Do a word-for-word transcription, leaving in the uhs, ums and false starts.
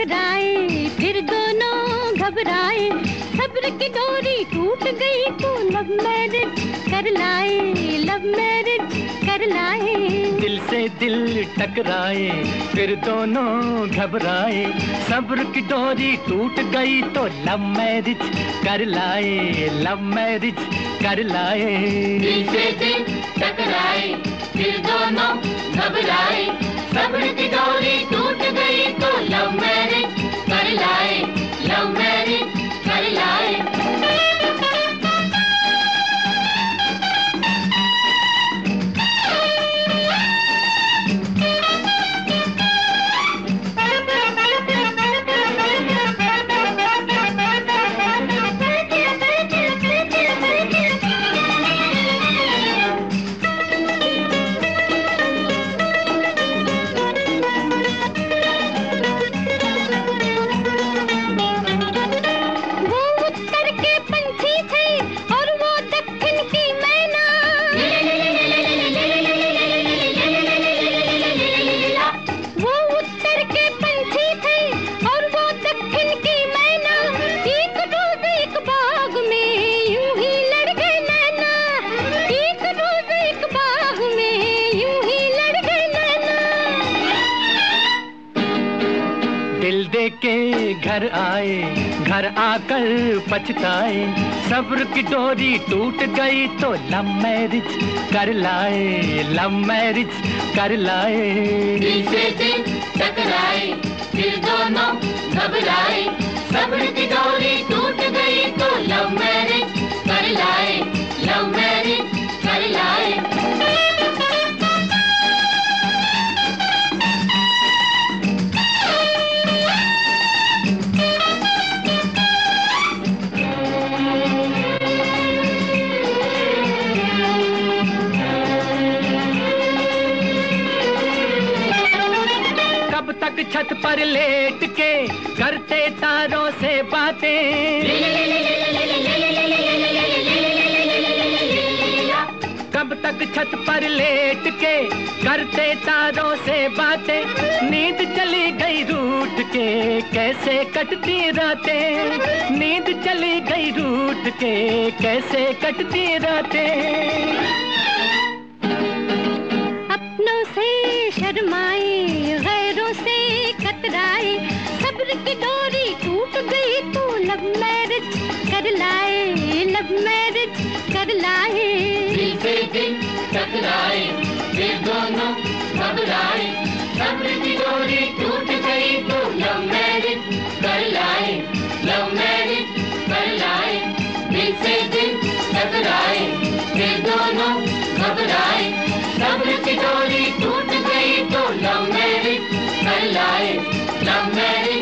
टकराए फिर दोनों घबराए, सब्र की डोरी टूट गई तो लव मैरिज कर लाए, लव मैरिज कर लाए। दिल से दिल टकराए फिर दोनों घबराए, सब्र की डोरी टूट गई तो लव मैरिज कर लाए, लव मैरिज कर लाए। दिल से दिल टकराए फिर दोनों घबराए, सब्र की डोरी टूट गई तो लव मैरिज कर लाए, लव मैरिज कर लाए। दिल दे के घर आए, घर आकर पछताए, सब्र की डोरी टूट गई तो लव मैरिज कर लाए, लव मैरिज कर लाए। दिल से दिल टकराए फिर दोनों घबराए, सब्र की डोरी टूट गई तो लव मैरिज कर लाए, लव मैरिज कर लाए। कब तक छत पर लेट के करते तारों से बातें, कब तक छत पर लेट के करते तारों से बातें, नींद चली गई रूठ के कैसे कटती रातें, नींद चली गई रूठ के कैसे कटती रातें। अपनों से शर्माए गैरों से कतराए, सब्र की डोरी टूट गई तो लव मैरिज कर लाए, लव मैरिज कर लाए। दिल से दिल टकराए फिर दोनों घबराए, सब्र की डोरी टूट गई तो लव मैरिज कर लाए, लव मैरिज कर लाए। दिल से दिल टकराए फिर दोनों घबराए, सब्र की डोरी टूट गई तो लव मैरिज कर लाए, लव मैरिज